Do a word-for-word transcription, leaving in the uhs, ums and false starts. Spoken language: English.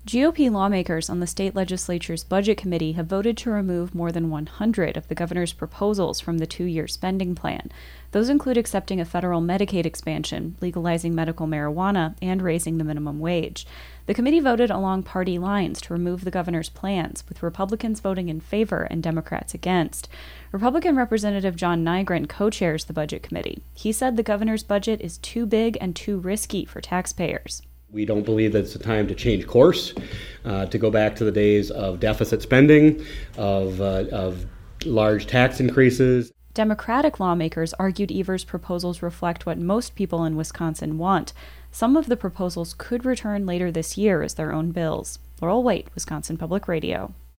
G O P lawmakers on the state legislature's budget committee have voted to remove more than one hundred of the governor's proposals from the two-year spending plan. Those include accepting a federal Medicaid expansion, legalizing medical marijuana, and raising the minimum wage. The committee voted along party lines to remove the governor's plans, with Republicans voting in favor and Democrats against. Republican Representative John Nygren co-chairs the budget committee. He said the governor's budget is too big and too risky for taxpayers. We don't believe that it's a time to change course, uh, to go back to the days of deficit spending, of, uh, of large tax increases. Democratic lawmakers argued Evers' proposals reflect what most people in Wisconsin want. Some of the proposals could return later this year as their own bills. Laurel White, Wisconsin Public Radio.